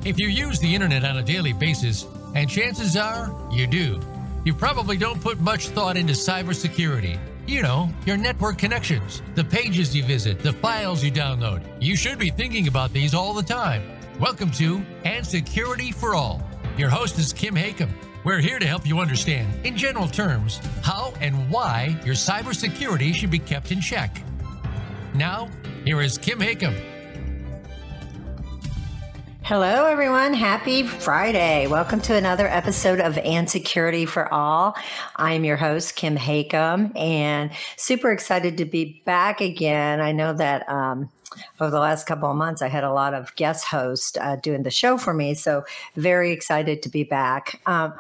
If you use the internet on a daily basis, and chances are you do, you probably don't put much thought into cybersecurity. You know, your network connections, the pages you visit, the files you download. You should be thinking about these all the time. Welcome to And Security for All. Your host is Kim Hakem. We're here to help you understand, in general terms, how and why your cybersecurity should be kept in check. Now, here is Kim Hakem. Hello, everyone. Happy Friday. Welcome to another episode of And Security for All. I'm your host, Kim Hakem, and super excited to be back again. I know that over the last couple of months, I had a lot of guest hosts doing the show for me, so very excited to be back.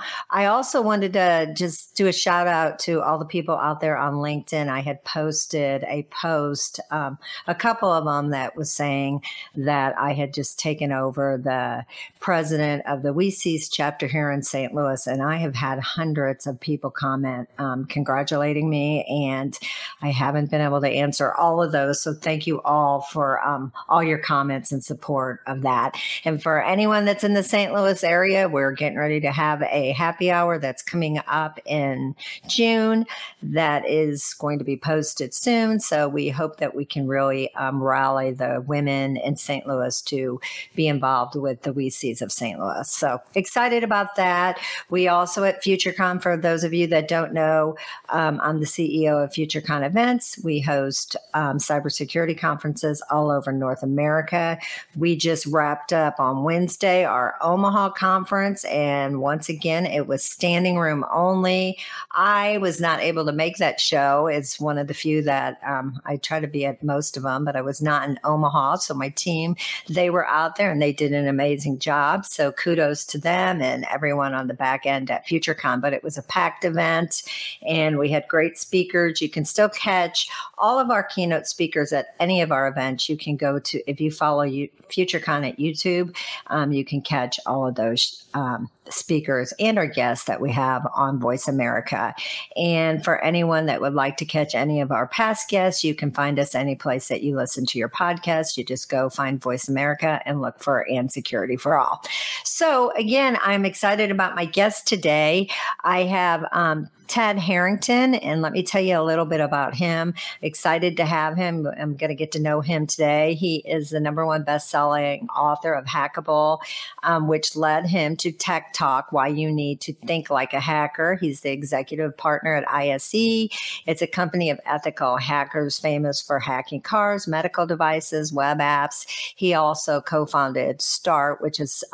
I also wanted to just do a shout out to all the people out there on LinkedIn. I had posted a post, a couple of them that was saying that I had just taken over the president of the WeSees chapter here in St. Louis, and I have had hundreds of people comment congratulating me, and I haven't been able to answer all of those, so thank you all for all your comments and support of that. And for anyone that's in the St. Louis area, we're getting ready to have a happy hour that's coming up in June that is going to be posted soon. So we hope that we can really rally the women in St. Louis to be involved with the WeSees of St. Louis. So excited about that. We also at FutureCon, for those of you that don't know, I'm the CEO of FutureCon Events. We host cybersecurity conferences all over North America. We just wrapped up on Wednesday our Omaha conference, and once again, it was standing room only. I was not able to make that show. It's one of the few that I try to be at most of them, but I was not in Omaha. So my team, they were out there and they did an amazing job. So kudos to them and everyone on the back end at FutureCon. But it was a packed event and we had great speakers. You can still catch all of our keynote speakers at any of our events. You can go to, if you follow FutureCon at YouTube, you can catch all of those speakers and our guests that we have on Voice America. And for anyone that would like to catch any of our past guests, you can find us any place that you listen to your podcast. You just go find Voice America and look for And Security for All. So again, I'm excited about my guest today. I have Ted Harrington, and let me tell you a little bit about him. Excited to have him. I'm going to get to know him today. He is the #1 best-selling author of Hackable, which led him to Tech Talk, Why You Need to Think Like a Hacker. He's the executive partner at ISE. It's a company of ethical hackers famous for hacking cars, medical devices, web apps. He also co-founded Start, which is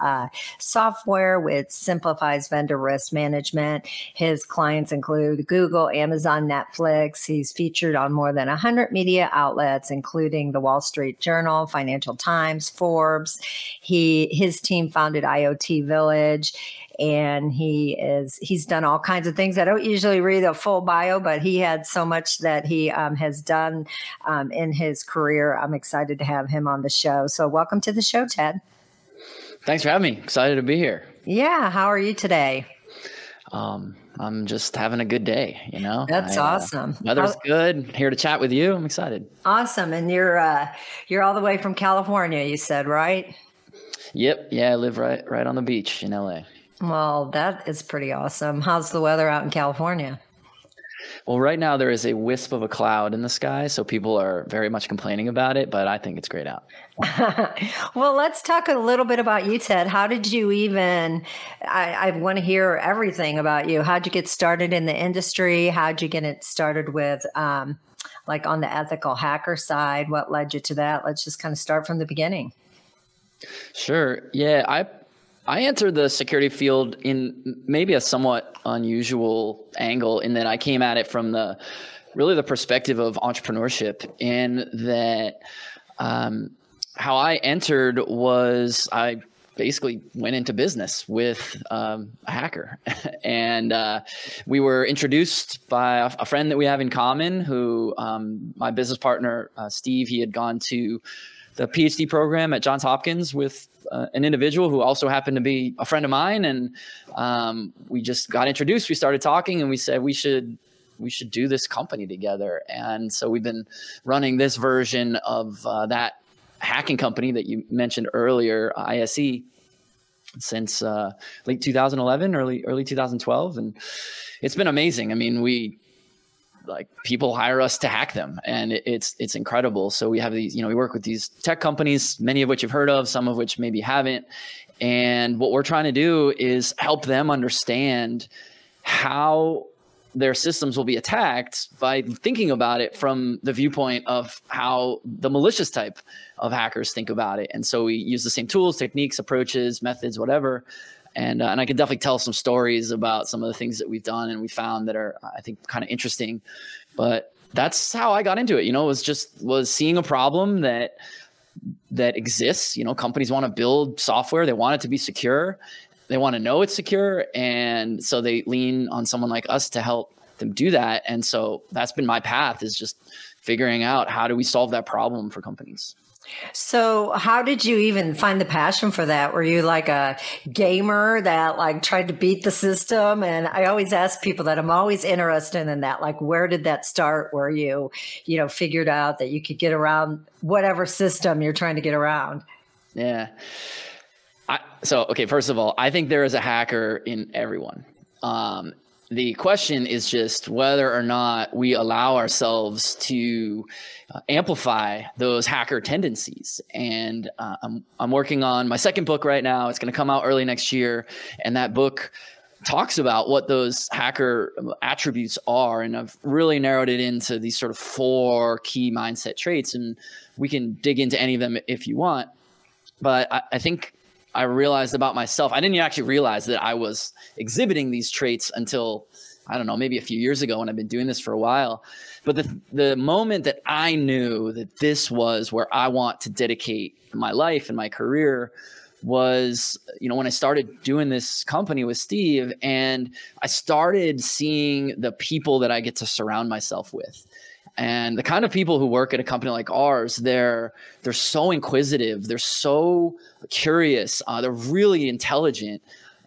software which simplifies vendor risk management. His clients include Google, Amazon, Netflix. He's featured on more than 100 media outlets, including the Wall Street Journal, Financial Times, Forbes. His team founded IoT Village, and he's done all kinds of things. I don't usually read a full bio, but he had so much that he has done in his career. I'm excited to have him on the show. So welcome to the show, Ted. Thanks for having me. Excited to be here. Yeah. How are you today? I'm just having a good day, you know. That's awesome. Weather's good. Here to chat with you. I'm excited. Awesome. And you're all the way from California, you said, right? Yep. Yeah, I live right on the beach in LA. Well, that is pretty awesome. How's the weather out in California? Well, right now there is a wisp of a cloud in the sky, so people are very much complaining about it, but I think it's great out. Well, let's talk a little bit about you, Ted. How did you even, I want to hear everything about you. How'd you get started in the industry? How'd you get it started with, like on the ethical hacker side? What led you to that? Let's just kind of start from the beginning. Sure. Yeah, I entered the security field in maybe a somewhat unusual angle in that I came at it from the perspective of entrepreneurship, in that how I entered was I basically went into business with a hacker. And we were introduced by a friend that we have in common who my business partner, Steve, he had gone to the PhD program at Johns Hopkins with an individual who also happened to be a friend of mine. And we just got introduced. We started talking and we said we should do this company together. And so we've been running this version of that hacking company that you mentioned earlier, ISE, since late 2011, early 2012, and it's been amazing. I mean, people hire us to hack them, and it's incredible. So we have these, we work with these tech companies, many of which you've heard of, some of which maybe haven't. And what we're trying to do is help them understand how their systems will be attacked by thinking about it from the viewpoint of how the malicious type of hackers think about it. And so we use the same tools, techniques, approaches, methods, whatever. And I can definitely tell some stories about some of the things that we've done and we found that are, I think, kind of interesting. But that's how I got into it. Was seeing a problem that exists. Companies want to build software. They want it to be secure. They want to know it's secure. And so they lean on someone like us to help them do that. And so that's been my path, is just figuring out how do we solve that problem for companies. So how did you even find the passion for that? Were you like a gamer that tried to beat the system? And I always ask people that, I'm always interested in that. Where did that start? Where you figured out that you could get around whatever system you're trying to get around? Yeah. Okay, first of all, I think there is a hacker in everyone. The question is just whether or not we allow ourselves to amplify those hacker tendencies. And I'm working on my second book right now. It's going to come out early next year. And that book talks about what those hacker attributes are. And I've really narrowed it into these sort of 4 key mindset traits. And we can dig into any of them if you want. But I think I realized about myself, I didn't actually realize that I was exhibiting these traits until, I don't know, maybe a few years ago, when I've been doing this for a while. But the moment that I knew that this was where I want to dedicate my life and my career was, when I started doing this company with Steve, and I started seeing the people that I get to surround myself with. And the kind of people who work at a company like ours, they're so inquisitive, they're so curious, they're really intelligent.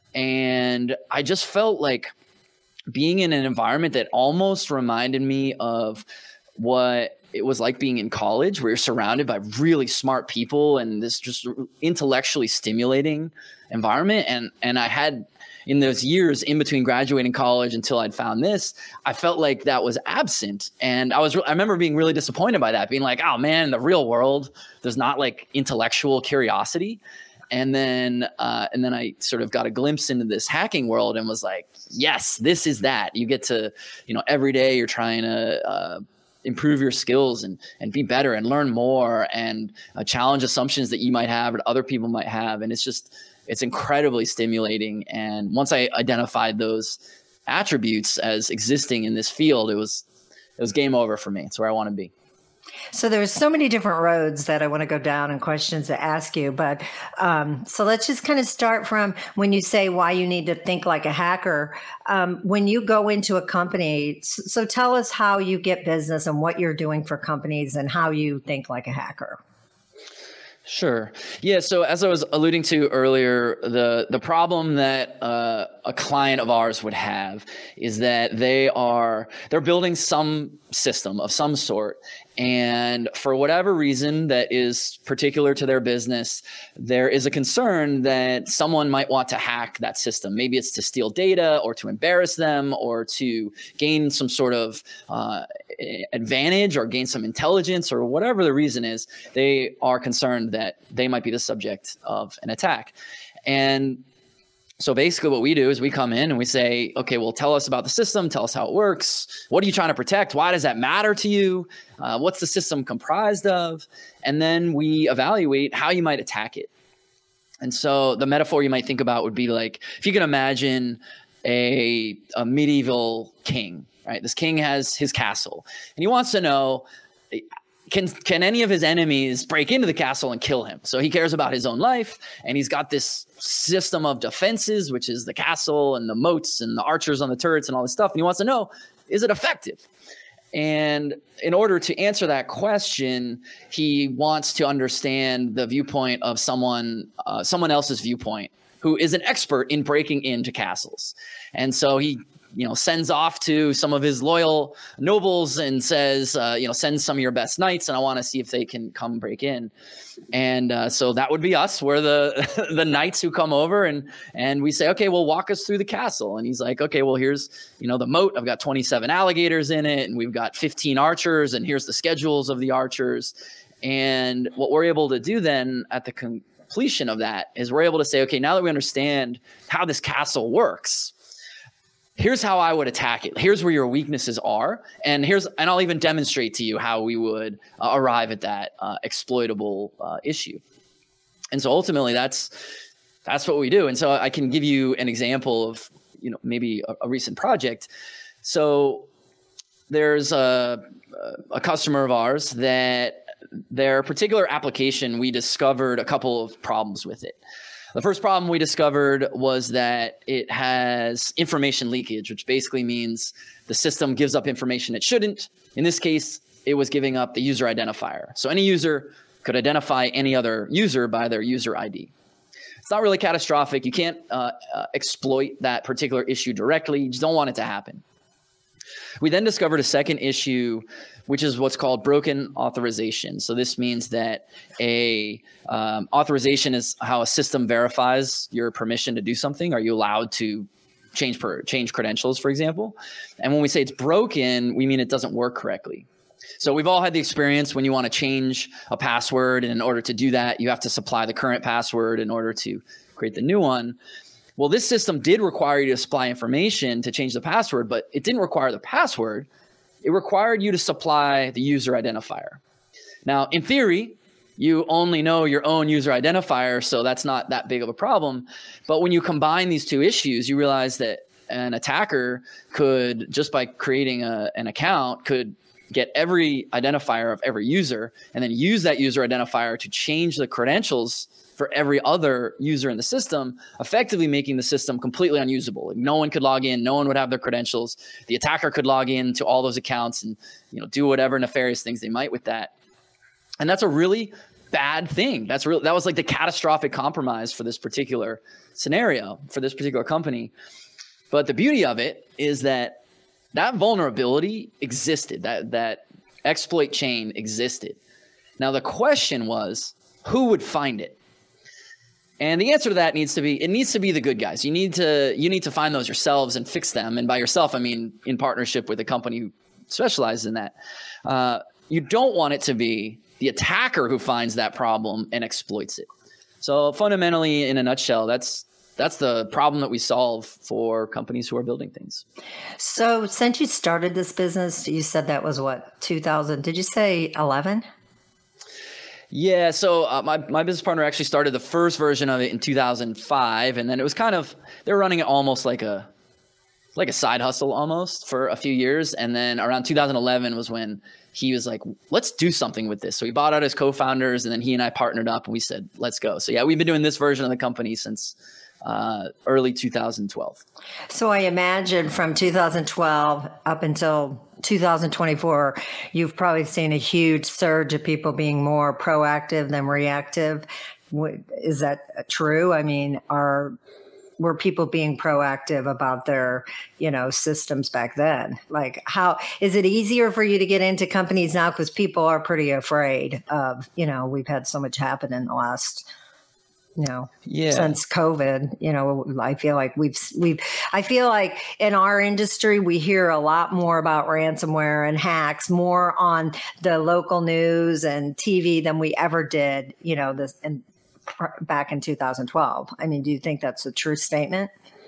And I just felt like being in an environment that almost reminded me of what it was like being in college, where you're surrounded by really smart people and this just intellectually stimulating environment. And I had, in those years in between graduating college until I'd found this, I felt like that was absent. And I remember being really disappointed by that, being like, oh man, in the real world, there's not intellectual curiosity. And then I sort of got a glimpse into this hacking world and was like, yes, this is that. You get to, every day you're trying to improve your skills and be better and learn more and challenge assumptions that you might have or other people might have. And it's incredibly stimulating. And once I identified those attributes as existing in this field, it was game over for me. It's where I want to be. So there's so many different roads that I want to go down and questions to ask you. But so let's just kind of start from when you say why you need to think like a hacker. When you go into a company, so tell us how you get business and what you're doing for companies and how you think like a hacker. Sure. Yeah. So as I was alluding to earlier, the problem that a client of ours would have is that they're building some system of some sort. And for whatever reason that is particular to their business, there is a concern that someone might want to hack that system. Maybe it's to steal data or to embarrass them or to gain some sort of advantage or gain some intelligence or whatever the reason is. They are concerned that they might be the subject of an attack. And so basically what we do is we come in and we say, okay, well, tell us about the system. Tell us how it works. What are you trying to protect? Why does that matter to you? What's the system comprised of? And then we evaluate how you might attack it. And so the metaphor you might think about would be like, if you can imagine a medieval king, right? This king has his castle and he wants to know, can any of his enemies break into the castle and kill him? So he cares about his own life, and he's got this system of defenses, which is the castle and the moats and the archers on the turrets and all this stuff. And he wants to know, is it effective? And in order to answer that question, he wants to understand the viewpoint of someone else's viewpoint who is an expert in breaking into castles. And so he sends off to some of his loyal nobles and says, send some of your best knights, and I want to see if they can come break in. And so that would be us. We're the the knights who come over, and we say, okay, well, walk us through the castle. And he's like, okay, well, here's the moat. I've got 27 alligators in it, and we've got 15 archers, and here's the schedules of the archers. And what we're able to do then at the completion of that is we're able to say, okay, now that we understand how this castle works, here's how I would attack it. Here's where your weaknesses are. And I'll even demonstrate to you how we would arrive at that exploitable issue. And so ultimately that's what we do. And so I can give you an example of, maybe a recent project. So there's a customer of ours that their particular application, we discovered a couple of problems with it. The first problem we discovered was that it has information leakage, which basically means the system gives up information it shouldn't. In this case, it was giving up the user identifier. So any user could identify any other user by their user ID. It's not really catastrophic. You can't exploit that particular issue directly. You just don't want it to happen. We then discovered a second issue, which is what's called broken authorization. So this means that authorization is how a system verifies your permission to do something. Are you allowed to change credentials, for example? And when we say it's broken, we mean it doesn't work correctly. So we've all had the experience when you want to change a password, and in order to do that, you have to supply the current password in order to create the new one. Well, this system did require you to supply information to change the password, but it didn't require the password. It required you to supply the user identifier. Now, in theory, you only know your own user identifier, so that's not that big of a problem. But when you combine these two issues, you realize that an attacker could, just by creating an account, could get every identifier of every user and then use that user identifier to change the credentials for every other user in the system, effectively making the system completely unusable. No one could log in. No one would have their credentials. The attacker could log in to all those accounts and do whatever nefarious things they might with that. And that's a really bad thing. That was like the catastrophic compromise for this particular scenario, for this particular company. But the beauty of it is that vulnerability existed. That exploit chain existed. Now the question was, who would find it? And the answer to that needs to be the good guys. You need to find those yourselves and fix them. And by yourself, I mean in partnership with a company who specializes in that. You don't want it to be the attacker who finds that problem and exploits it. So fundamentally, in a nutshell, that's the problem that we solve for companies who are building things. So since you started this business, you said that was what, 2000? Did you say 11? Yeah, so my business partner actually started the first version of it in 2005, and then it was they were running it almost like a side hustle almost for a few years, and then around 2011 was when he was like, let's do something with this. So he bought out his co-founders, and then he and I partnered up, and we said, let's go. So yeah, we've been doing this version of the company since early 2012. So I imagine from 2012 up until 2024, you've probably seen a huge surge of people being more proactive than reactive. Is that true? I mean, were people being proactive about their, systems back then? Like, how is it easier for you to get into companies now? Because people are pretty afraid of, we've had so much happen in the last since COVID, I feel like in our industry, we hear a lot more about ransomware and hacks more on the local news and TV than we ever did, back in 2012. I mean, do you think that's a true statement?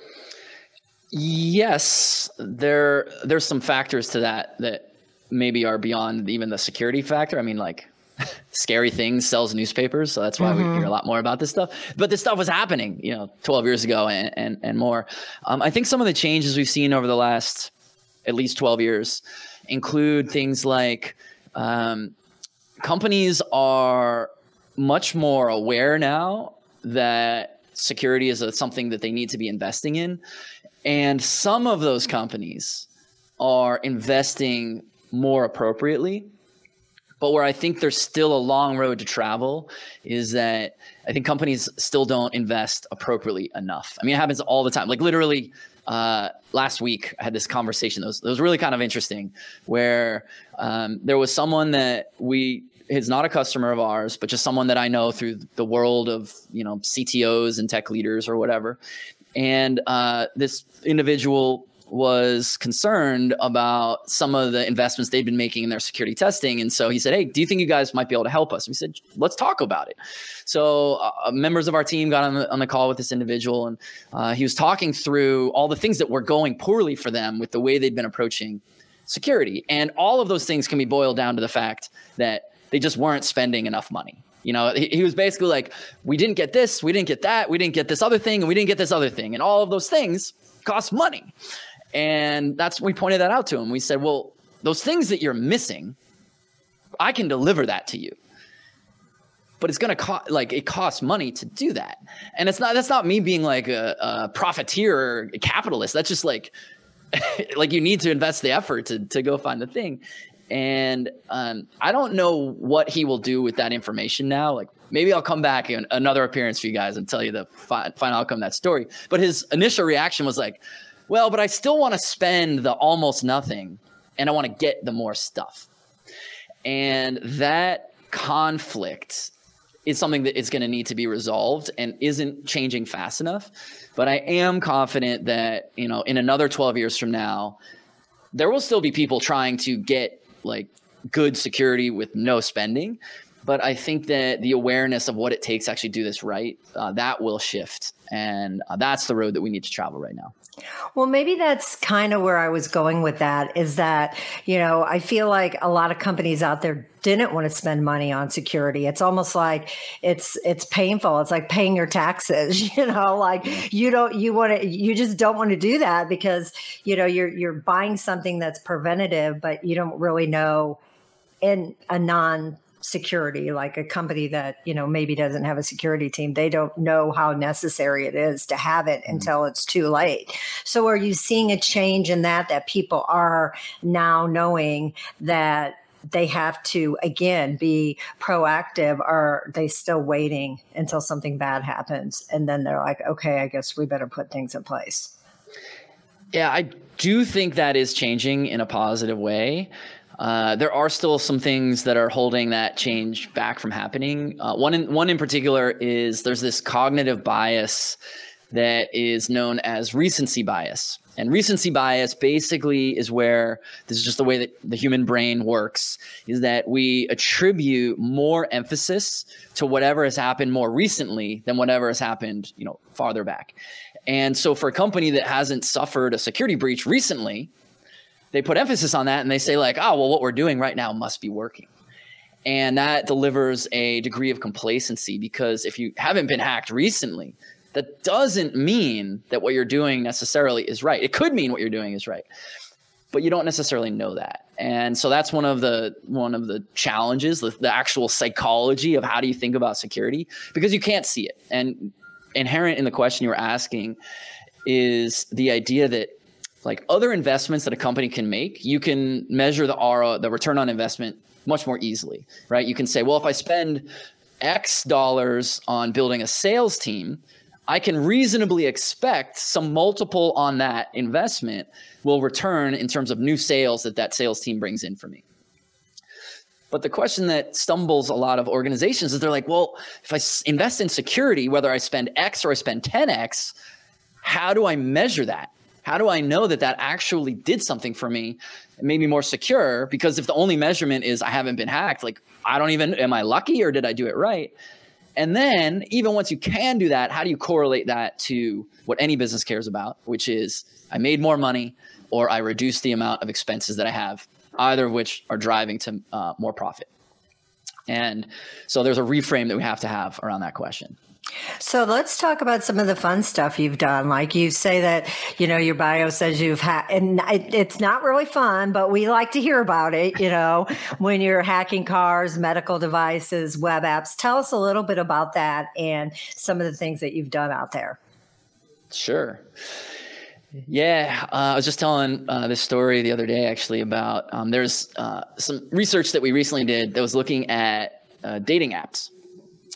Yes, there's some factors to that maybe are beyond even the security factor. I mean, like, Scary Things sells newspapers, so that's why we hear a lot more about this stuff. But this stuff was happening, 12 years ago and more. I think some of the changes we've seen over the last at least 12 years include things like companies are much more aware now that security is something that they need to be investing in. And some of those companies are investing more appropriately. But where I think there's still a long road to travel is that I think companies still don't invest appropriately enough. I mean, it happens all the time. Like literally last week I had this conversation that was really kind of interesting, where there was someone that is not a customer of ours, but just someone that I know through the world of, CTOs and tech leaders or whatever. And this individual was concerned about some of the investments they'd been making in their security testing. And so he said, hey, do you think you guys might be able to help us? We said, let's talk about it. So members of our team got on the call with this individual, and he was talking through all the things that were going poorly for them with the way they'd been approaching security. And all of those things can be boiled down to the fact that they just weren't spending enough money. He was basically like, we didn't get this, we didn't get that, we didn't get this other thing, and we didn't get this other thing. And all of those things cost money. And we pointed that out to him. We said, well, those things that you're missing, I can deliver that to you. But it's going to cost, it costs money to do that. And that's not me being like a profiteer or a capitalist. That's just like you need to invest the effort to go find the thing. And I don't know what he will do with that information now. Like, maybe I'll come back in another appearance for you guys and tell you the final outcome of that story. But his initial reaction was like, well, but I still want to spend the almost nothing, and I want to get the more stuff. And that conflict is something that is going to need to be resolved and isn't changing fast enough. But I am confident that, in another 12 years from now, there will still be people trying to get good security with no spending. But I think that the awareness of what it takes to actually do this right, that will shift. And that's the road that we need to travel right now. Well, maybe that's kind of where I was going with that, is that, I feel like a lot of companies out there didn't want to spend money on security. It's almost like it's painful. It's like paying your taxes, you just don't want to do that because, you're buying something that's preventative, but you don't really know in a non-security, like a company that, maybe doesn't have a security team, they don't know how necessary it is to have it until it's too late. So are you seeing a change in that people are now knowing that they have to, again, be proactive, or are they still waiting until something bad happens? And then they're like, okay, I guess we better put things in place. Yeah, I do think that is changing in a positive way. There are still some things that are holding that change back from happening. One in particular is there's this cognitive bias that is known as recency bias. And recency bias basically is where, this is just the way that the human brain works, is that we attribute more emphasis to whatever has happened more recently than whatever has happened, farther back. And so for a company that hasn't suffered a security breach recently, they put emphasis on that and they say what we're doing right now must be working. And that delivers a degree of complacency, because if you haven't been hacked recently, that doesn't mean that what you're doing necessarily is right. It could mean what you're doing is right, but you don't necessarily know that. And so that's one of the challenges, the actual psychology of how do you think about security, because you can't see it. And inherent in the question you were asking is the idea that other investments that a company can make, you can measure the return on investment much more easily, right? You can say, well, if I spend X dollars on building a sales team, I can reasonably expect some multiple on that investment will return in terms of new sales that sales team brings in for me. But the question that stumbles a lot of organizations is they're like, well, if I invest in security, whether I spend X or I spend 10X, how do I measure that? How do I know that actually did something for me and made me more secure? Because if the only measurement is I haven't been hacked, am I lucky or did I do it right? And then even once you can do that, how do you correlate that to what any business cares about, which is I made more money or I reduced the amount of expenses that I have, either of which are driving to more profit. And so there's a reframe that we have to have around that question. So let's talk about some of the fun stuff you've done. Like you say that, your bio says you've had, and it's not really fun, but we like to hear about it, when you're hacking cars, medical devices, web apps. Tell us a little bit about that and some of the things that you've done out there. Sure. Yeah, I was just telling this story the other day, actually, about there's some research that we recently did that was looking at dating apps.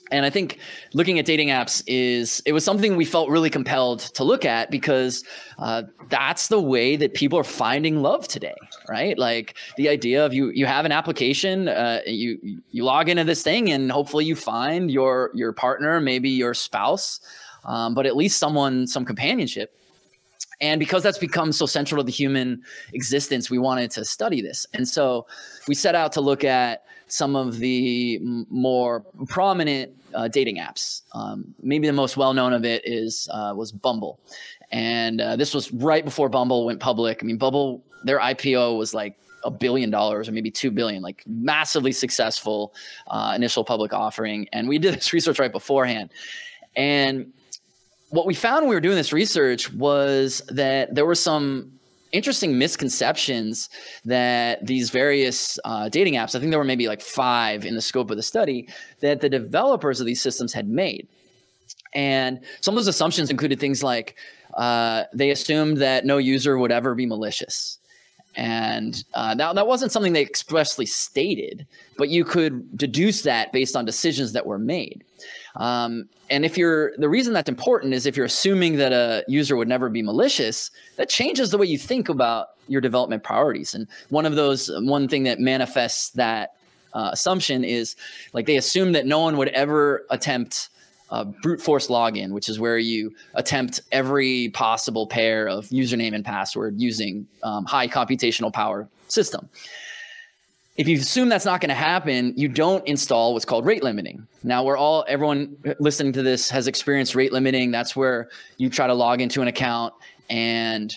And I think looking at dating apps it was something we felt really compelled to look at because that's the way that people are finding love today, right? Like the idea of you have an application, you log into this thing, and hopefully you find your partner, maybe your spouse, but at least some companionship. And because that's become so central to the human existence, we wanted to study this. And so we set out to look at some of the more prominent dating apps. Maybe the most well-known of it was Bumble. And this was right before Bumble went public. I mean, Bumble, their IPO was like $1 billion or maybe $2 billion, like massively successful initial public offering. And we did this research right beforehand. And what we found when we were doing this research was that there were some interesting misconceptions that these various dating apps, I think there were maybe like 5 in the scope of the study, that the developers of these systems had made. And some of those assumptions included things like they assumed that no user would ever be malicious. And that wasn't something they expressly stated, but you could deduce that based on decisions that were made. And the reason that's important is if you're assuming that a user would never be malicious, that changes the way you think about your development priorities. And one thing that manifests that assumption is like they assume that no one would ever attempt brute force login, which is where you attempt every possible pair of username and password using high computational power system. If you assume that's not going to happen, you don't install what's called rate limiting. Now everyone listening to this has experienced rate limiting. That's where you try to log into an account and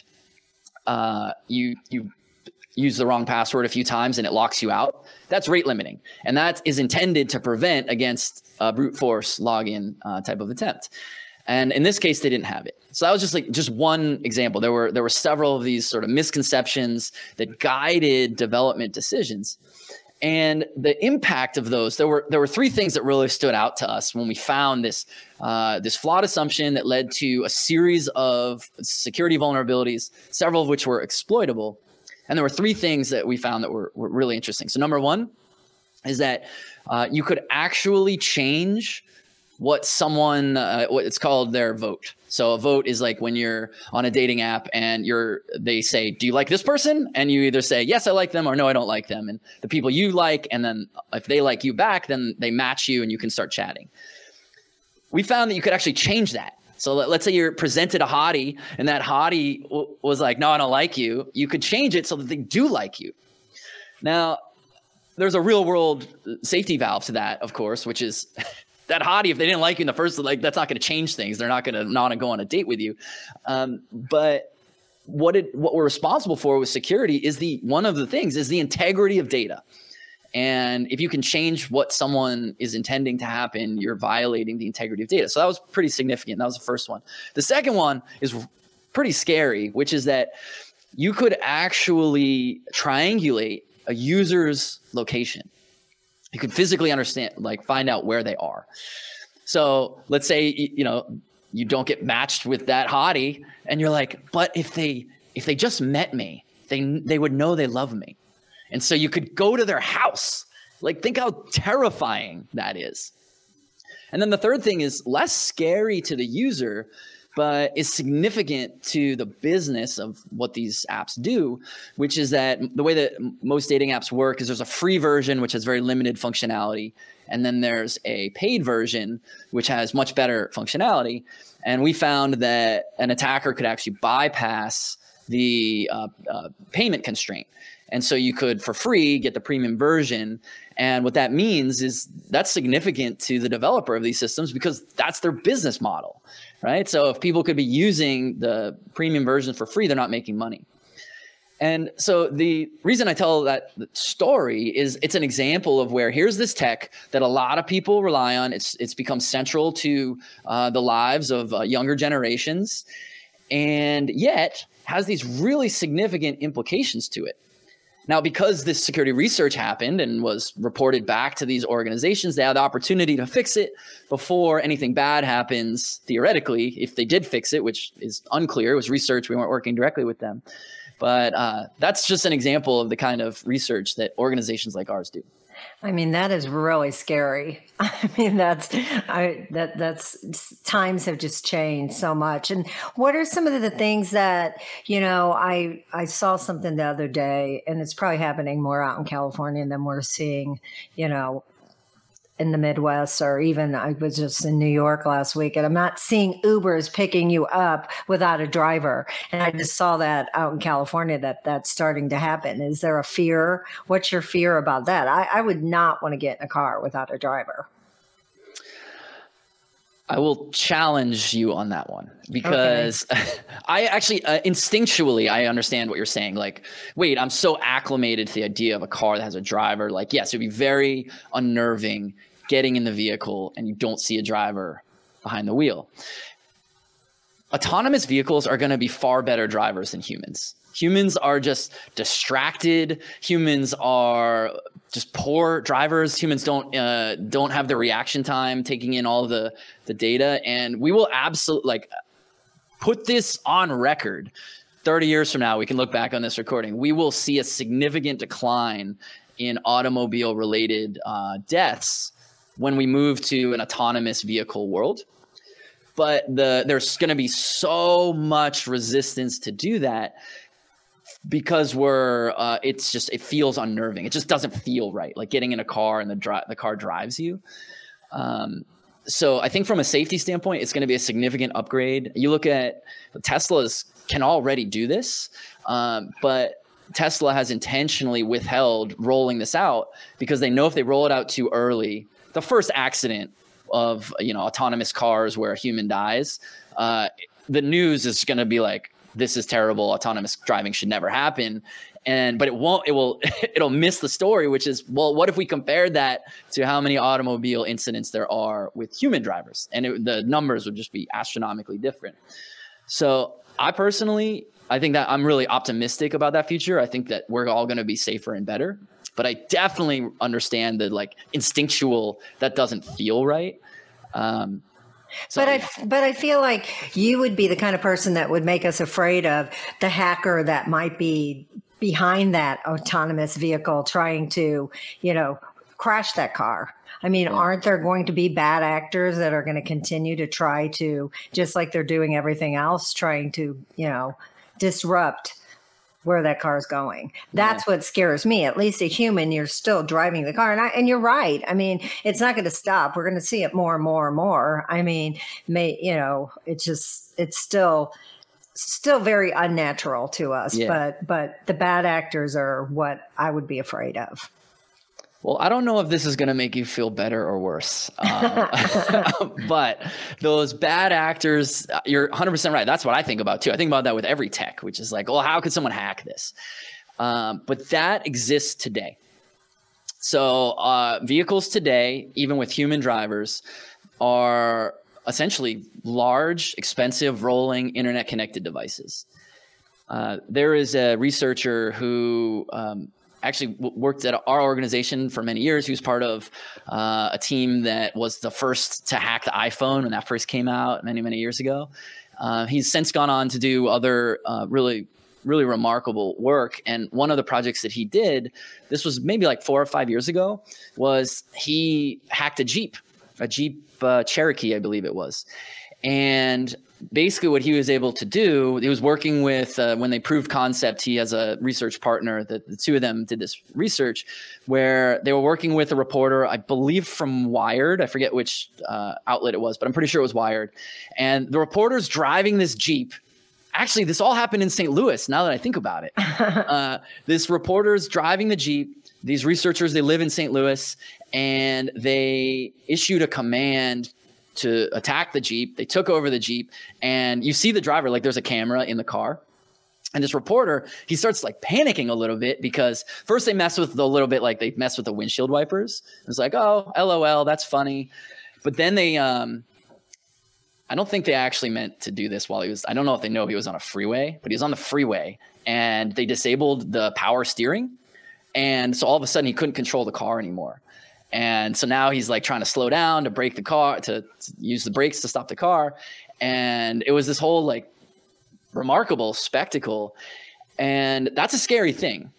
you use the wrong password a few times and it locks you out. That's rate limiting. And that is intended to prevent against a brute force login type of attempt. And in this case, they didn't have it. So that was just one example. There were several of these sort of misconceptions that guided development decisions. And the impact of those, there were 3 things that really stood out to us when we found this flawed assumption that led to a series of security vulnerabilities, several of which were exploitable. And there were 3 things that we found that were really interesting. So number 1 is that you could actually change what it's called their vote. So a vote is like when you're on a dating app and they say, do you like this person? And you either say, yes, I like them, or no, I don't like them. And the people you like, and then if they like you back, then they match you and you can start chatting. We found that you could actually change that. So let's say you're presented a hottie and that hottie was like, no, I don't like you. You could change it so that they do like you. Now, there's a real world safety valve to that, of course, which is that hottie, if they didn't like you in the first, like that's not going to change things. They're not going to go on a date with you. But what we're responsible for with security is one of the things is the integrity of data. And if you can change what someone is intending to happen, you're violating the integrity of data. So that was pretty significant. That was the first one. The second one is pretty scary, which is that you could actually triangulate a user's location. You could physically find out where they are. So let's say, you don't get matched with that hottie and you're like, but if they just met me, they would know they love me. And so you could go to their house. Like, think how terrifying that is. And then the third thing is less scary to the user, but is significant to the business of what these apps do, which is that the way that most dating apps work is there's a free version, which has very limited functionality. And then there's a paid version, which has much better functionality. And we found that an attacker could actually bypass the payment constraint. And so you could, for free, get the premium version. And what that means is that's significant to the developer of these systems because that's their business model, right? So if people could be using the premium version for free, they're not making money. And so the reason I tell that story is it's an example of where here's this tech that a lot of people rely on. It's become central to the lives of younger generations, and yet has these really significant implications to it. Now, because this security research happened and was reported back to these organizations, they had the opportunity to fix it before anything bad happens, theoretically, if they did fix it, which is unclear. It was research. We weren't working directly with them. But that's just an example of the kind of research that organizations like ours do. I mean, that is really scary. I mean, that's times have just changed so much. And what are some of the things that, I saw something the other day, and it's probably happening more out in California than we're seeing, in the Midwest, or even I was just in New York last week, and I'm not seeing Ubers picking you up without a driver. And I just saw that out in California that's starting to happen. Is there a fear? What's your fear about that? I would not want to get in a car without a driver. I will challenge you on that one because I actually instinctually, I understand what you're saying. Like, wait, I'm so acclimated to the idea of a car that has a driver. Like, yes, it'd be very unnerving getting in the vehicle and you don't see a driver behind the wheel. Autonomous vehicles are going to be far better drivers than humans. Humans are just distracted. Humans are just poor drivers. Humans don't have the reaction time taking in all the data. And we will absolutely put this on record. 30 years from now, we can look back on this recording. We will see a significant decline in automobile related deaths when we move to an autonomous vehicle world. But there's going to be so much resistance to do that because it feels unnerving. It just doesn't feel right. Like getting in a car and the car drives you. So I think from a safety standpoint, it's going to be a significant upgrade. You look at Teslas can already do this, but Tesla has intentionally withheld rolling this out because they know if they roll it out too early, the first accident of autonomous cars where a human dies, the news is going to be like, this is terrible. Autonomous driving should never happen. But it'll miss the story, which is, well, what if we compared that to how many automobile incidents there are with human drivers? And the numbers would just be astronomically different. So I think that I'm really optimistic about that future. I think that we're all going to be safer and better. But I definitely understand the instinctual that doesn't feel right. But I feel like you would be the kind of person that would make us afraid of the hacker that might be behind that autonomous vehicle trying to, crash that car. I mean, aren't there going to be bad actors that are going to continue to try to, just like they're doing everything else, trying to, disrupt where that car is going? That's what scares me. At least a human, you're still driving the car. And you're right. I mean, it's not going to stop. We're going to see it more and more and more. I mean, it's still very unnatural to us, but the bad actors are what I would be afraid of. Well, I don't know if this is going to make you feel better or worse, but those bad actors, you're 100% right. That's what I think about too. I think about that with every tech, which is like, well, how could someone hack this? But that exists today. So vehicles today, even with human drivers, are essentially large, expensive, rolling internet-connected devices. There is a researcher who actually worked at our organization for many years. He was part of a team that was the first to hack the iPhone when that first came out many, many years ago. He's since gone on to do other really, really remarkable work. And one of the projects that he did, this was maybe 4 or 5 years ago, was he hacked a Jeep Cherokee, I believe it was. And basically what he was able to do, he was working with, when they proved concept, he has a research partner that the two of them did this research where they were working with a reporter, I believe from Wired. I forget which outlet it was, but I'm pretty sure it was Wired. And the reporter's driving this Jeep. Actually, this all happened in St. Louis, now that I think about it. This reporter's driving the Jeep. These researchers, they live in St. Louis, and they issued a command to attack the Jeep. They took over the Jeep, and you see the driver, there's a camera in the car. And this reporter, he starts panicking a little bit because first they mess with they mess with the windshield wipers. It's like, oh, LOL, that's funny. But then they, I don't think they actually meant to do this while I don't know if they know he was on a freeway, but he was on the freeway and they disabled the power steering. And so all of a sudden he couldn't control the car anymore. And so now he's trying to slow down, to brake the car, to use the brakes to stop the car. And it was this whole remarkable spectacle. And that's a scary thing.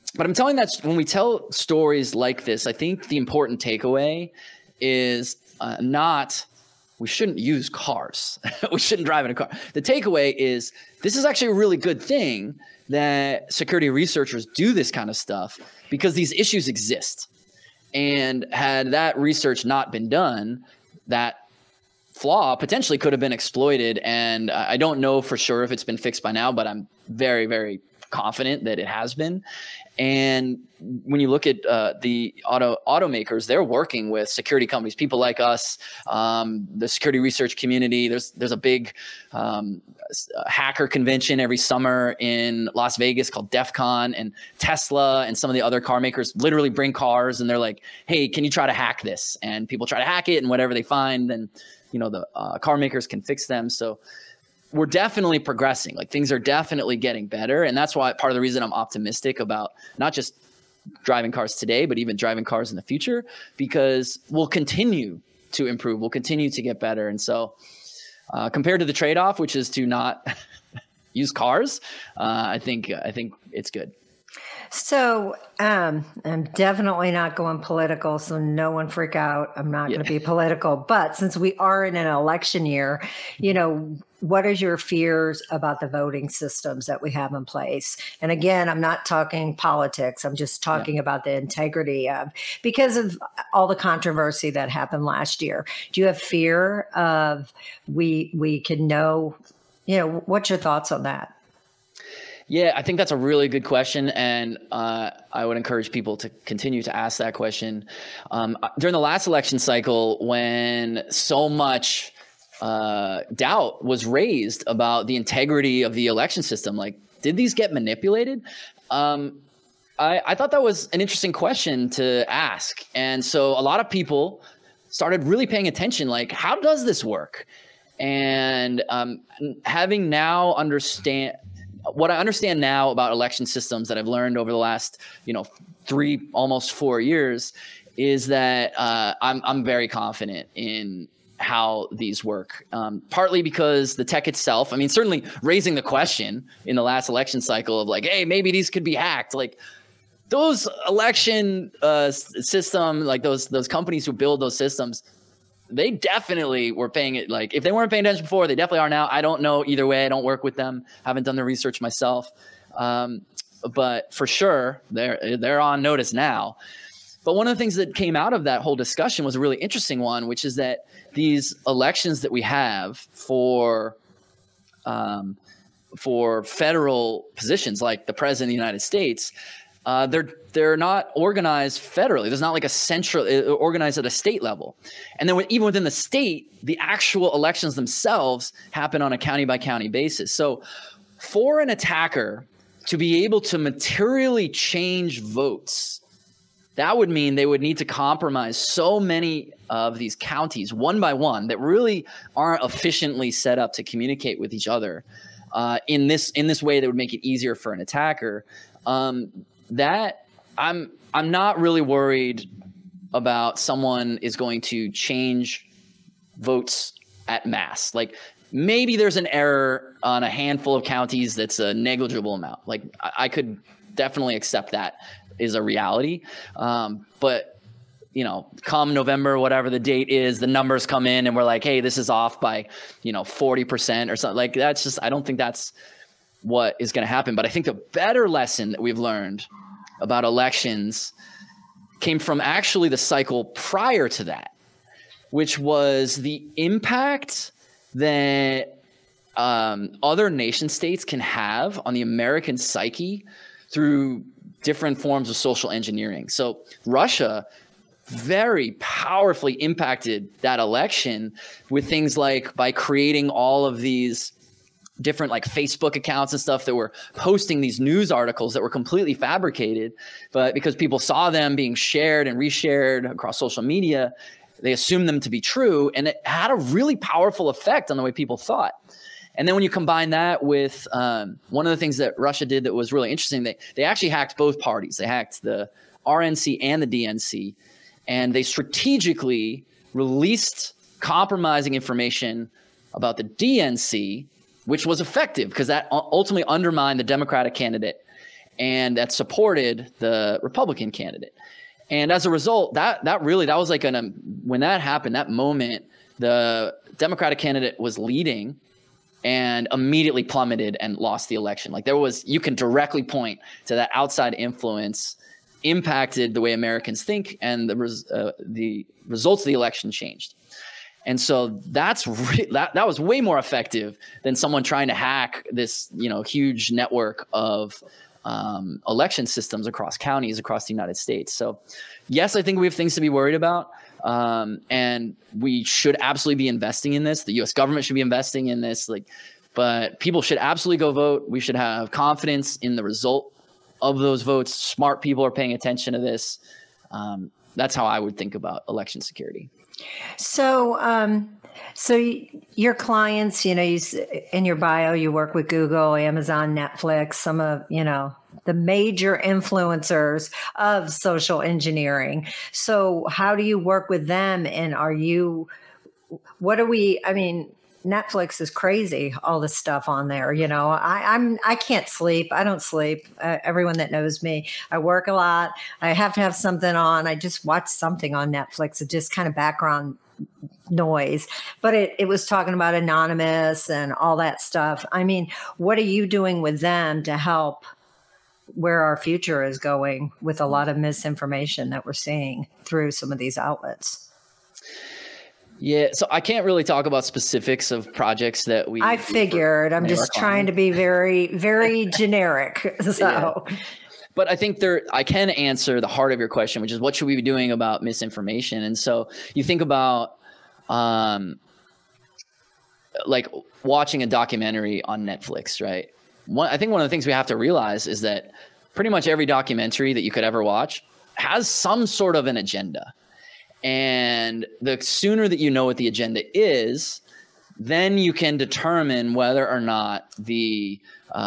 I'm telling that when we tell stories like this, I think the important takeaway is not we shouldn't use cars. We shouldn't drive in a car. The takeaway is this is actually a really good thing that security researchers do this kind of stuff because these issues exist. And had that research not been done, that flaw potentially could have been exploited. And I don't know for sure if it's been fixed by now, but I'm very, very confident that it has been. And when you look at the automakers, they're working with security companies, people like us, the security research community. There's a big hacker convention every summer in Las Vegas called DEF CON, and Tesla and some of the other car makers literally bring cars and they're like, hey, can you try to hack this? And people try to hack it, and whatever they find, then the car makers can fix them. So we're definitely progressing. Like, things are definitely getting better. And that's why part of the reason I'm optimistic about not just driving cars today, but even driving cars in the future, because we'll continue to improve. We'll continue to get better. And so compared to the trade-off, which is to not use cars, I think it's good. So I'm definitely not going political, so no one freak out. I'm not going to be political. But since we are in an election year, what are your fears about the voting systems that we have in place? And again, I'm not talking politics. I'm just talking about the integrity of, because of all the controversy that happened last year. Do you have fear of we can know, what's your thoughts on that? Yeah, I think that's a really good question, and I would encourage people to continue to ask that question. During the last election cycle, when so much doubt was raised about the integrity of the election system, like, did these get manipulated? I thought that was an interesting question to ask, and so a lot of people started really paying attention, like, how does this work? And having now what I understand now about election systems that I've learned over the last, 3, almost 4 years, is that I'm very confident in how these work. Partly because the tech itself, certainly raising the question in the last election cycle of like, hey, maybe these could be hacked. Like, those election system, like those companies who build those systems, they definitely were paying it. Like, if they weren't paying attention before, they definitely are now. I don't know either way. I don't work with them. Haven't done the research myself. But for sure, they're on notice now. But one of the things that came out of that whole discussion was a really interesting one, which is that these elections that we have for federal positions, like the president of the United States, they're not organized federally. There's not like a central organized at a state level. And then even within the state, the actual elections themselves happen on a county by county basis. So for an attacker to be able to materially change votes, that would mean they would need to compromise so many of these counties one by one that really aren't efficiently set up to communicate with each other in this way that would make it easier for an attacker. That I'm not really worried about someone is going to change votes at mass. Like, maybe there's an error on a handful of counties that's a negligible amount. Like, I could definitely accept that is a reality. But come November, whatever the date is, the numbers come in and we're like, hey, this is off by 40% or something. Like, that's just, I don't think that's what is going to happen. But I think the better lesson that we've learned about elections came from actually the cycle prior to that, which was the impact that other nation states can have on the American psyche through different forms of social engineering. So Russia very powerfully impacted that election with things like by creating all of these different like Facebook accounts and stuff that were posting these news articles that were completely fabricated, but because people saw them being shared and reshared across social media, they assumed them to be true. And it had a really powerful effect on the way people thought. And then when you combine that with one of the things that Russia did that was really interesting, they actually hacked both parties. They hacked the RNC and the DNC, and they strategically released compromising information about the DNC, which was effective because that ultimately undermined the Democratic candidate. and that supported the Republican candidate. And as a result, that was like when that happened, that moment, the Democratic candidate was leading and immediately plummeted and lost the election. Like you can directly point to that outside influence impacted the way Americans think, and the results of the election changed. And so that was way more effective than someone trying to hack this, huge network of election systems across counties across the United States. So yes, I think we have things to be worried about. And we should absolutely be investing in this. The US government should be investing in this, but people should absolutely go vote. We should have confidence in the result of those votes. Smart people are paying attention to this. That's how I would think about election security. So, your clients, you in your bio, you work with Google, Amazon, Netflix, some of, the major influencers of social engineering. So how do you work with them? And Netflix is crazy, all the stuff on there. I can't sleep. I don't sleep. Everyone that knows me, I work a lot. I have to have something on. I just watch something on Netflix. It's just kind of background noise. But it was talking about Anonymous and all that stuff. What are you doing with them to help where our future is going with a lot of misinformation that we're seeing through some of these outlets? Yeah, so I can't really talk about specifics of projects that I figured. I'm just trying to be very, very generic. So, yeah. But I think I can answer the heart of your question, which is what should we be doing about misinformation? And so you think about like watching a documentary on Netflix, right? I think one of the things we have to realize is that pretty much every documentary that you could ever watch has some sort of an agenda. And the sooner that you know what the agenda is, then you can determine whether or not the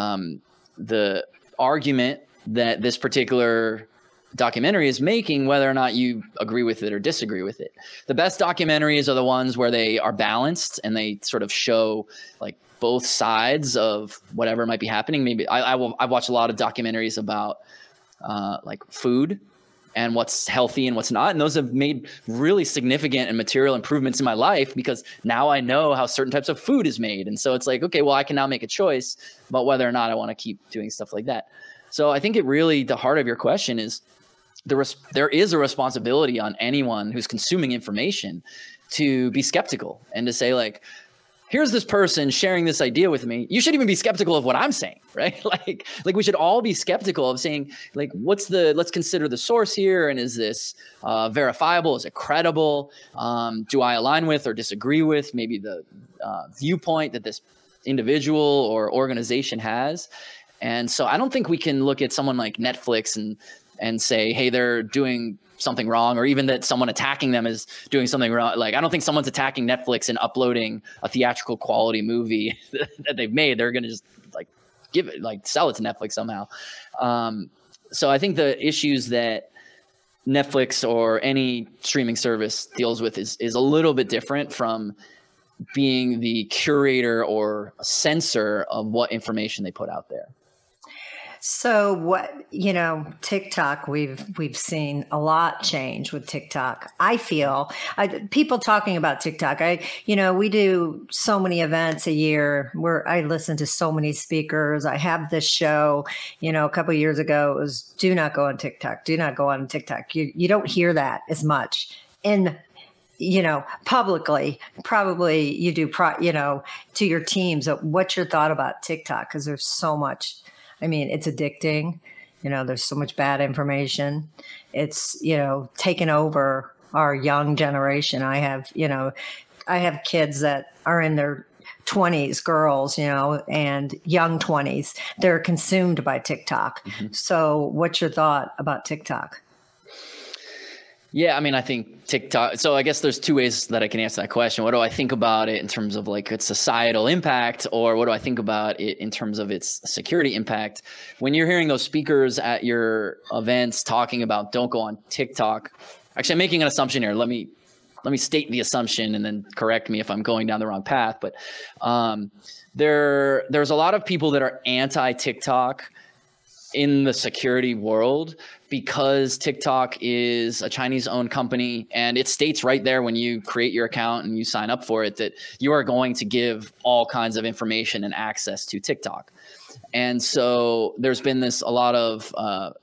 argument that this particular documentary is making, whether or not you agree with it or disagree with it. The best documentaries are the ones where they are balanced and they sort of show like both sides of whatever might be happening. Maybe I've watched a lot of documentaries about like food and what's healthy and what's not. And those have made really significant and material improvements in my life because now I know how certain types of food is made. And so it's like, okay, well, I can now make a choice about whether or not I want to keep doing stuff like that. So I think the heart of your question is there is a responsibility on anyone who's consuming information to be skeptical and to say like, here's this person sharing this idea with me. You should even be skeptical of what I'm saying, right? Like we should all be skeptical of saying like, let's consider the source here. And is this verifiable? Is it credible? Do I align with or disagree with maybe the viewpoint that this individual or organization has? And so I don't think we can look at someone like Netflix and say, hey, they're doing something wrong, or even that someone attacking them is doing something wrong. Like, I don't think someone's attacking Netflix and uploading a theatrical quality movie that they've made. They're going to just sell it to Netflix somehow. So I think the issues that Netflix or any streaming service deals with is a little bit different from being the curator or censor of what information they put out there. So what, TikTok, we've seen a lot change with TikTok. I feel people talking about TikTok. We do so many events a year where I listen to so many speakers. I have this show, a couple of years ago, it was do not go on TikTok. Do not go on TikTok. You don't hear that as much in publicly. Probably you do, to your teams. What's your thought about TikTok? Because there's so much. It's addicting. There's so much bad information. It's, taken over our young generation. I have kids that are in their 20s, girls, and young 20s. They're consumed by TikTok. Mm-hmm. So what's your thought about TikTok? Yeah, I think TikTok. So I guess there's two ways that I can answer that question. What do I think about it in terms of like its societal impact, or what do I think about it in terms of its security impact? When you're hearing those speakers at your events talking about don't go on TikTok, actually I'm making an assumption here. Let me state the assumption and then correct me if I'm going down the wrong path. But there's a lot of people that are anti-TikTok in the security world, because TikTok is a Chinese-owned company, and it states right there when you create your account and you sign up for it that you are going to give all kinds of information and access to TikTok. And so there's been a lot of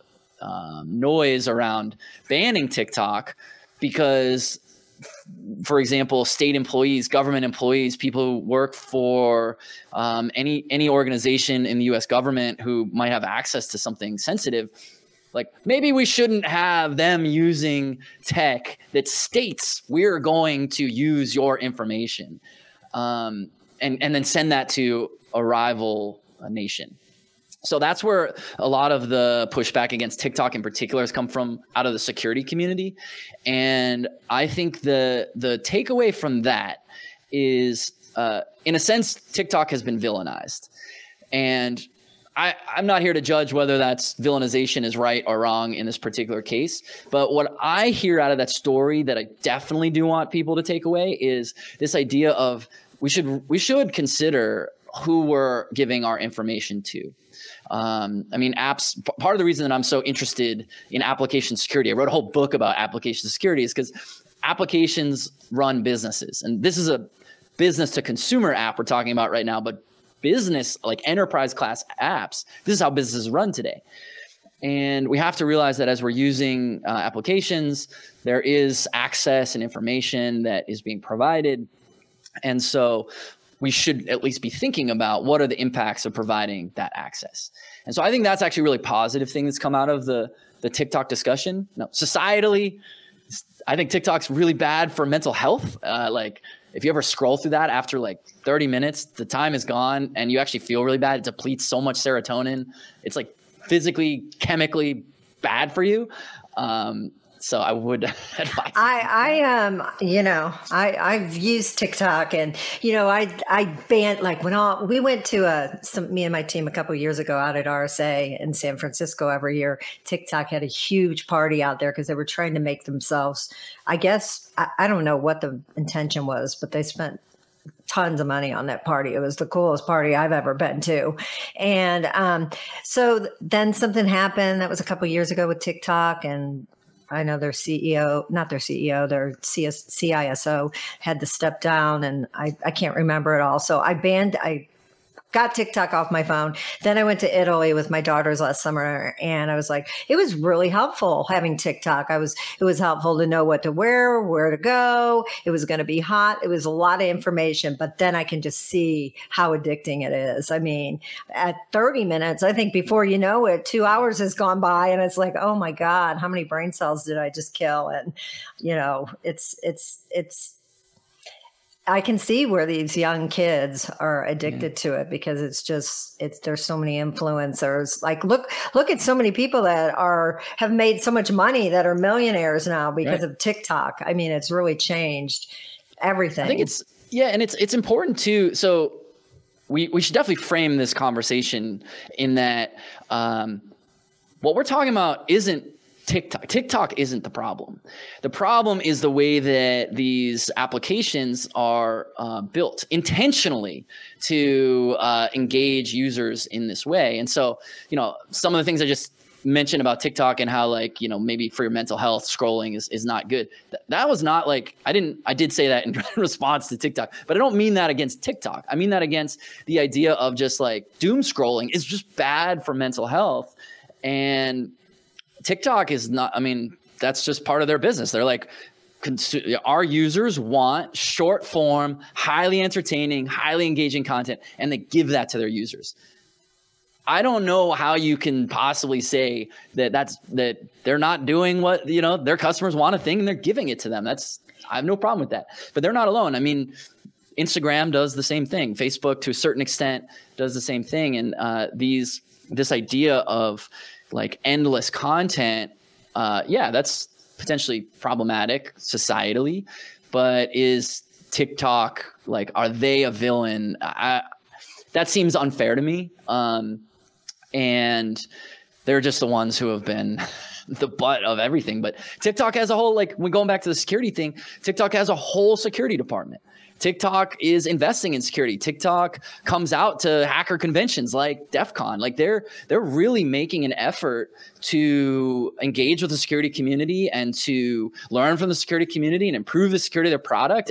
noise around banning TikTok because, for example, state employees, government employees, people who work for any organization in the U.S. government who might have access to something sensitive, like maybe we shouldn't have them using tech that states we're going to use your information, and then send that to a rival nation. So that's where a lot of the pushback against TikTok in particular has come from, out of the security community. And I think the takeaway from that is, in a sense, TikTok has been villainized. And I'm not here to judge whether that's villainization is right or wrong in this particular case. But what I hear out of that story that I definitely do want people to take away is this idea of we should consider who we're giving our information to. I mean, apps, part of the reason that I'm so interested in application security, I wrote a whole book about application security, is because applications run businesses. And this is a business to consumer app we're talking about right now, but business, like enterprise class apps, this is how businesses run today. And we have to realize that as we're using applications, there is access and information that is being provided. And so we should at least be thinking about what are the impacts of providing that access. And so I think that's actually a really positive thing that's come out of the TikTok discussion. Now, societally, I think TikTok's really bad for mental health. Like if you ever scroll through that after like 30 minutes, the time is gone and you actually feel really bad. It depletes so much serotonin. It's like physically, chemically bad for you. So I would advise. I've used TikTok, and I banned, like when we went to me and my team a couple of years ago out at RSA in San Francisco every year. TikTok had a huge party out there because they were trying to make themselves. I guess I don't know what the intention was, but they spent tons of money on that party. It was the coolest party I've ever been to. And so then something happened. That was a couple of years ago with TikTok, and I know their CISO had to step down, and I can't remember it all. So I got TikTok off my phone. Then I went to Italy with my daughters last summer, and I was like, it was really helpful having TikTok. It was helpful to know what to wear, where to go. It was going to be hot. It was a lot of information, but then I can just see how addicting it is. I mean, at 30 minutes, I think before you know it, 2 hours has gone by, and it's like, oh my God, how many brain cells did I just kill? And, it's I can see where these young kids are addicted to it, because there's so many influencers. Like look at so many people that have made so much money that are millionaires now because of TikTok. I mean, it's really changed everything. I think it's important too. So we should definitely frame this conversation in that what we're talking about isn't TikTok. TikTok isn't the problem. The problem is the way that these applications are built intentionally to engage users in this way. And so, some of the things I just mentioned about TikTok and how maybe for your mental health, scrolling is not good. That was not like, I did say that in response to TikTok, but I don't mean that against TikTok. I mean that against the idea of just like doom scrolling is just bad for mental health. And TikTok is not, that's just part of their business. They're like, our users want short form, highly entertaining, highly engaging content, and they give that to their users. I don't know how you can possibly say that they're not doing what, their customers want a thing and they're giving it to them. I have no problem with that, but they're not alone. I mean, Instagram does the same thing. Facebook, to a certain extent, does the same thing. And this idea of like endless content, that's potentially problematic societally, but is TikTok, like, are they a villain? That seems unfair to me. And they're just the ones who have been the butt of everything. But TikTok as a whole, like when going back to the security thing, TikTok has a whole security department. TikTok is investing in security. TikTok comes out to hacker conventions like DEF CON. Like they're really making an effort to engage with the security community and to learn from the security community and improve the security of their product.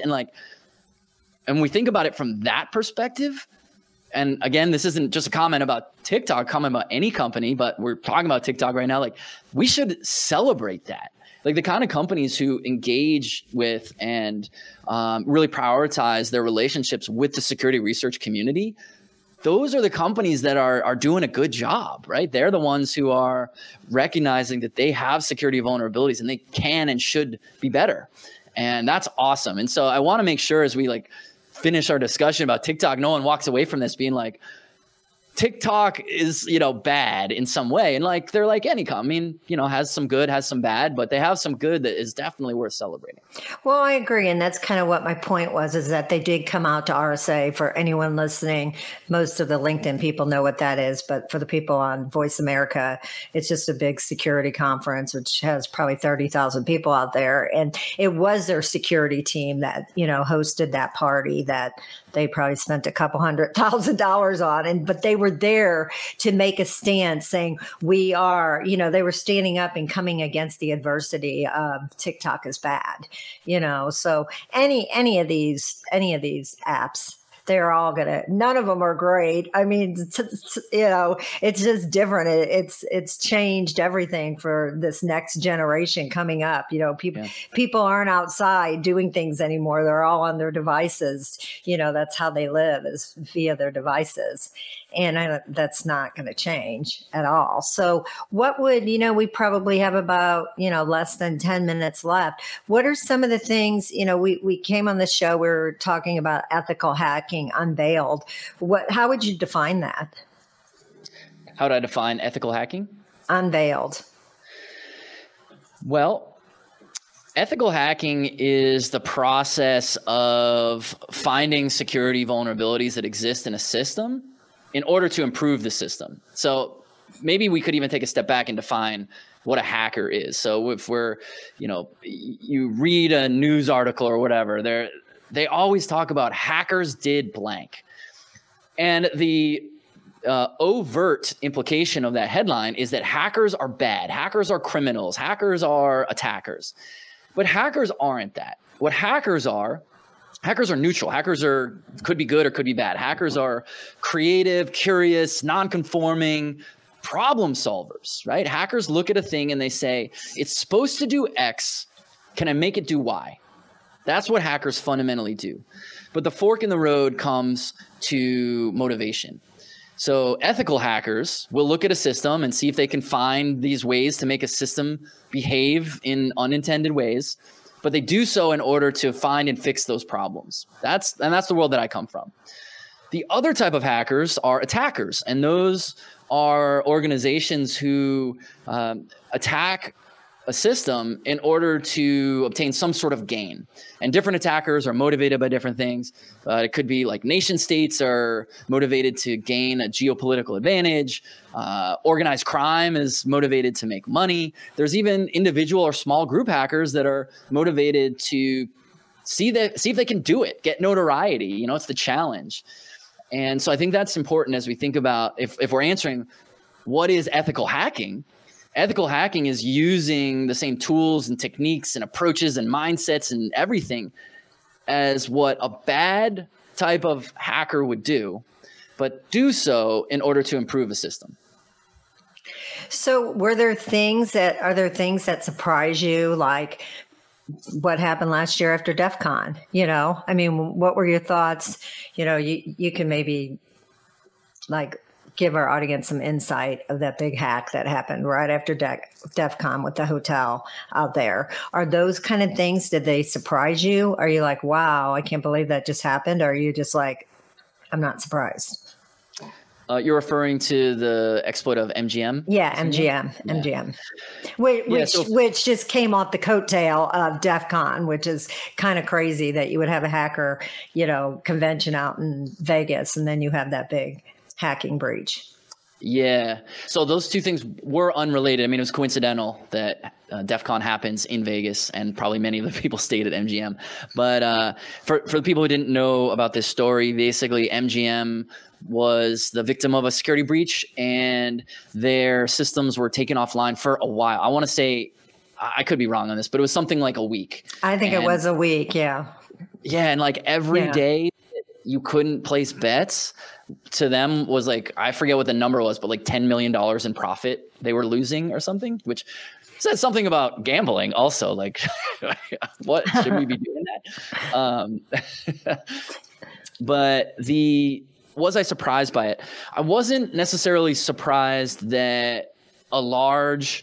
And we think about it from that perspective. And again, this isn't just a comment about TikTok, comment about any company, but we're talking about TikTok right now. Like we should celebrate that. Like the kind of companies who engage with and really prioritize their relationships with the security research community, those are the companies that are doing a good job, right? They're the ones who are recognizing that they have security vulnerabilities and they can and should be better. And that's awesome. And so I want to make sure as we like finish our discussion about TikTok, no one walks away from this being like, TikTok is, bad in some way. And like, they're like any company, has some good, has some bad, but they have some good that is definitely worth celebrating. Well, I agree. And that's kind of what my point was, is that they did come out to RSA. For anyone listening, most of the LinkedIn people know what that is. But for the people on Voice America, it's just a big security conference, which has probably 30,000 people out there. And it was their security team that, hosted that party that they probably spent a couple $100,000 on. But they were there to make a stand saying, we are, they were standing up and coming against the adversity of TikTok is bad, so any of these apps, they're all none of them are great. I mean, it's just different. It's changed everything for this next generation coming up. People aren't outside doing things anymore. They're all on their devices. That's how they live, is via their devices. And that's not going to change at all. So what would, we probably have about, less than 10 minutes left. What are some of the things, we came on the show, we were talking about ethical hacking unveiled. How would you define that? How do I define ethical hacking? Unveiled. Well, ethical hacking is the process of finding security vulnerabilities that exist in a system in order to improve the system. So maybe we could even take a step back and define what a hacker is. So if we're, you read a news article or whatever, they always talk about hackers did blank. And the overt implication of that headline is that hackers are bad. Hackers are criminals. Hackers are attackers. But hackers aren't that. What hackers are neutral. Hackers could be good or could be bad. Hackers are creative, curious, non-conforming problem solvers, right? Hackers look at a thing and they say, it's supposed to do X. Can I make it do Y? That's what hackers fundamentally do. But the fork in the road comes to motivation. So ethical hackers will look at a system and see if they can find these ways to make a system behave in unintended ways. But they do so in order to find and fix those problems. That's the world that I come from. The other type of hackers are attackers, and those are organizations who attack a system in order to obtain some sort of gain. And different attackers are motivated by different things. It could be like nation states are motivated to gain a geopolitical advantage. Organized crime is motivated to make money. There's even individual or small group hackers that are motivated to see if they can do it, get notoriety. It's the challenge. And so I think that's important as we think about if we're answering what is ethical hacking. Ethical hacking is using the same tools and techniques and approaches and mindsets and everything as what a bad type of hacker would do, but do so in order to improve a system. So are there things that surprise you, like what happened last year after DEF CON? I mean, what were your thoughts? You can maybe give our audience some insight of that big hack that happened right after DEF CON with the hotel out there. Are those kind of things, did they surprise you? Are you like, wow, I can't believe that just happened? Or are you just like, I'm not surprised? You're referring to the exploit of MGM? Yeah, MGM. Which just came off the coattail of DEF CON, which is kind of crazy that you would have a hacker, convention out in Vegas, and then you have that big hacking breach. Yeah. So those two things were unrelated. I mean, it was coincidental that DEF CON happens in Vegas, and probably many of the people stayed at MGM. But for the people who didn't know about this story, basically MGM was the victim of a security breach, and their systems were taken offline for a while. I want to say, I could be wrong on this, but it was something like a week. I think it was a week. Yeah. Yeah. And like every day you couldn't place bets, to them was like, I forget what the number was, but like $10 million in profit they were losing or something, which says something about gambling also. Like, what should we be doing that? But was I surprised by it? I wasn't necessarily surprised that a large,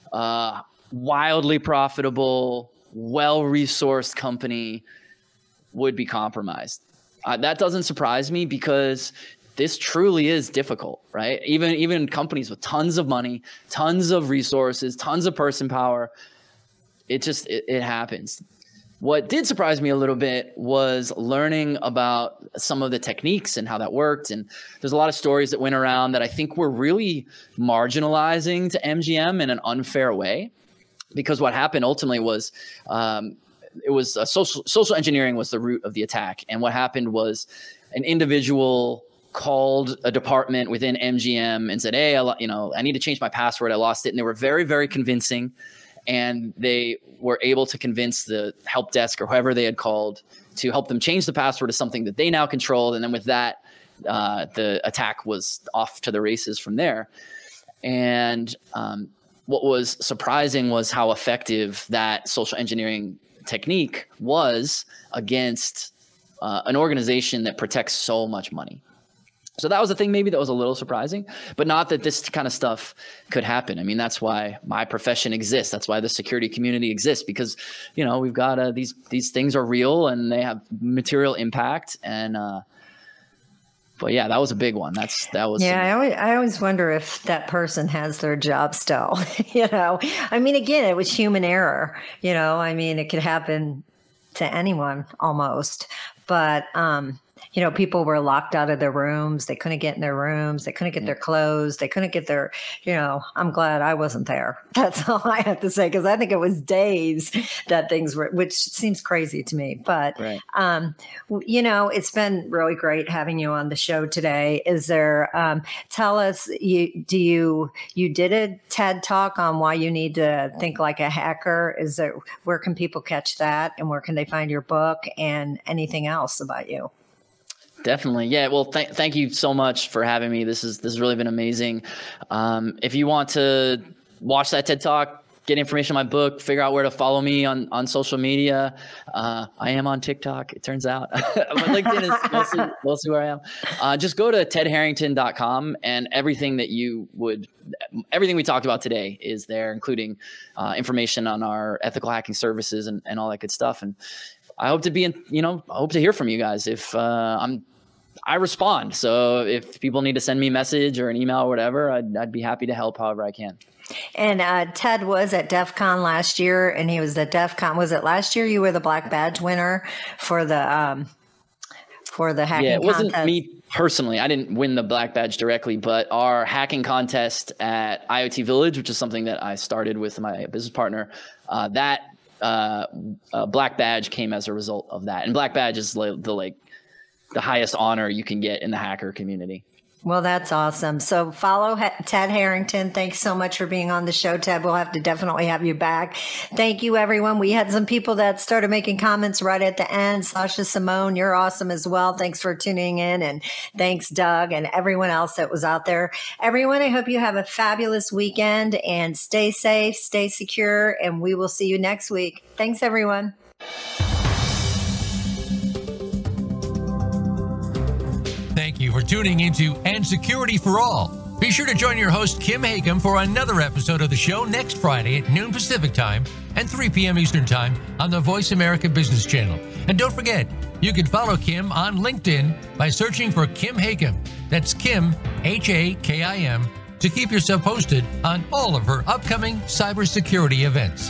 wildly profitable, well-resourced company would be compromised. That doesn't surprise me, because this truly is difficult, right? Even companies with tons of money, tons of resources, tons of person power, it happens. What did surprise me a little bit was learning about some of the techniques and how that worked. And there's a lot of stories that went around that I think were really marginalizing to MGM in an unfair way, because what happened ultimately was, it was social engineering was the root of the attack. And what happened was an individual called a department within MGM and said, hey, I need to change my password. I lost it. And they were very, very convincing. And they were able to convince the help desk or whoever they had called to help them change the password to something that they now controlled. And then with that, the attack was off to the races from there. And what was surprising was how effective that social engineering technique was against an organization that protects so much money. So that was a thing maybe that was a little surprising, but not that this kind of stuff could happen. I mean, that's why my profession exists. That's why the security community exists, because, we've got these things are real and they have material impact. And but yeah, that was a big one. That was. Yeah, I always wonder if that person has their job still. I mean, again, it was human error. I mean, it could happen to anyone almost, but people were locked out of their rooms. They couldn't get in their rooms. They couldn't get their clothes. They couldn't get their, I'm glad I wasn't there. That's all I have to say, because I think it was days that things were, which seems crazy to me. But, right. It's been really great having you on the show today. Is there, tell us, you did a TED Talk on why you need to think like a hacker. Where can people catch that, and where can they find your book and anything else about you? Definitely. Yeah. Well, thank you so much for having me. This has really been amazing. If you want to watch that TED Talk, get information on my book, figure out where to follow me on social media. I am on TikTok, it turns out. My LinkedIn is mostly where I am. Just go to tedharrington.com, and everything we talked about today is there, including information on our ethical hacking services and all that good stuff. And I hope to I hope to hear from you guys. If I respond. So if people need to send me a message or an email or whatever, I'd be happy to help however I can. And Ted was at DEF CON last year, and he was at DEF CON. Was it last year you were the Black Badge winner for the hacking contest? Yeah, it wasn't me personally. I didn't win the Black Badge directly, but our hacking contest at IoT Village, which is something that I started with my business partner, that Black Badge came as a result of that. And Black Badge is the highest honor you can get in the hacker community. Well, that's awesome. So follow Ted Harrington. Thanks so much for being on the show, Ted. We'll have to definitely have you back. Thank you, everyone. We had some people that started making comments right at the end. Sasha Simone, you're awesome as well. Thanks for tuning in. And thanks, Doug, and everyone else that was out there. Everyone, I hope you have a fabulous weekend, and stay safe, stay secure, and we will see you next week. Thanks, everyone. Thank you for tuning into And Security for All. Be sure to join your host, Kim Hakem, for another episode of the show next Friday at noon Pacific Time and 3 p.m. Eastern Time on the Voice America Business Channel. And don't forget, you can follow Kim on LinkedIn by searching for Kim Hakem. That's Kim, Hakim, to keep yourself posted on all of her upcoming cybersecurity events.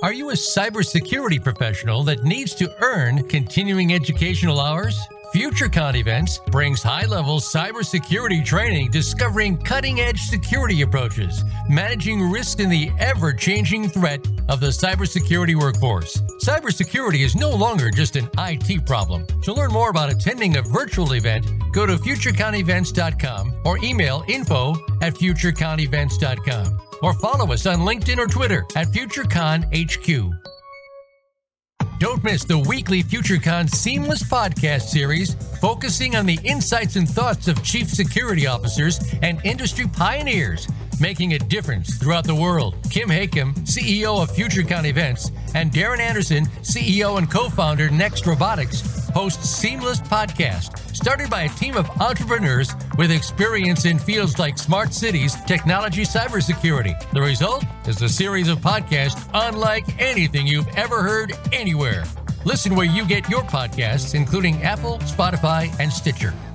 Are you a cybersecurity professional that needs to earn continuing educational hours? FutureCon Events brings high-level cybersecurity training discovering cutting-edge security approaches, managing risk in the ever-changing threat of the cybersecurity workforce. Cybersecurity is no longer just an IT problem. To learn more about attending a virtual event, go to futureconevents.com or email info@futureconevents.com or follow us on LinkedIn or Twitter at FutureConHQ. Don't miss the weekly FutureCon Seamless podcast series focusing on the insights and thoughts of chief security officers and industry pioneers making a difference throughout the world. Kim Hakem, CEO of FutureCon Events, and Darren Anderson, CEO and co-founder Next Robotics, host Seamless Podcast, started by a team of entrepreneurs with experience in fields like smart cities, technology, cybersecurity. The result is a series of podcasts unlike anything you've ever heard anywhere. Listen where you get your podcasts, including Apple, Spotify, and Stitcher.